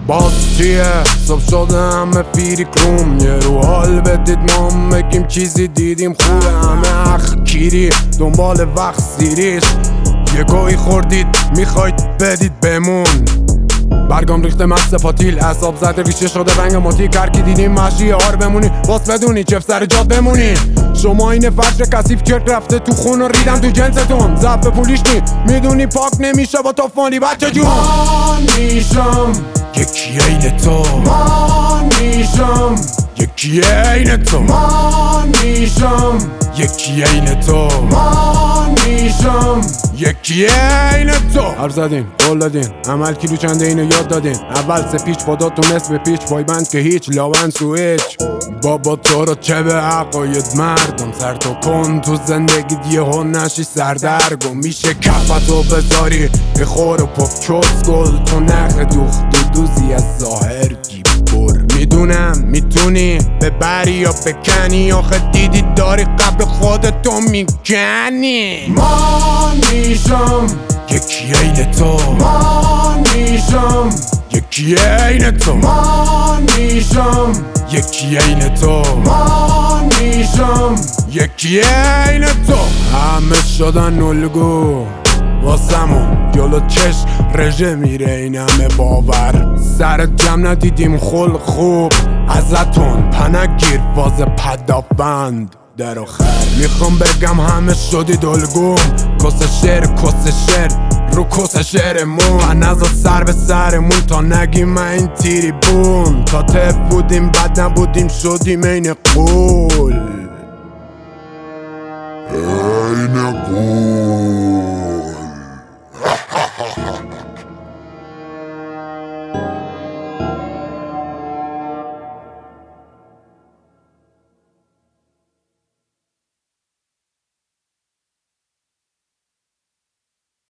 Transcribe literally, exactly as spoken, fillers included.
باز چیه صبح شده همه فیری کروم یه رو حال بدید ما هم بگیم چیزی دیدیم خوبه همه اخ کیری دنبال وقت سیریش یه گویی خوردید میخواید بدید بمون برگام ریخته مست پاتیل اعصاب زده ریشه شده رنگ ماتی کرکی دیدیم مشی آر بمونی باز بدونی چف سر جاد بمونی شما این فجر کثیف کرد رفته تو خون و ریدم تو جنستون ضعف پولیش نی میدونی پاک نمیشه با توفانی بچه جون من میشم یکی عین تو من میشم یکی عین تو من میشم یکی عین تو من میشم یکی عین تو حرف زدین قول دادین عمل کیلو چنده اینو یاد دادین اول سه پیچ پادا تو نصف پیچ پای بند که هیچ لاون سویچ بابا تو رو چه به عقاید مردم سر تو کن تو زندگی یه ها نشی سردرگم میشه کفتو بذاری به خور و پف چوز گل تو نخ دوخت و دوزی از ظاهر گیبور میدونم میتونی ببری یا بکنی آخه دیدی داری قبل خودتو میکنی من میشم یکی عین تو من میشم یکی عین تو من میشم یکی عین تو من میشم یکی عین تو همه شدن الگو واسمون جلو چشم رژه میره این همه باور سر جمع ندیدیم خل خوب ازتون پنگیر فاز پدافند در آخر میخوام بگم همه شدید الگوم کس شعر کس شعر رو کس شعرمون من ازا سر به سرمون تا نگیم من این تیری بون تا تف بودیم بد نبودیم شدیم این قول این قول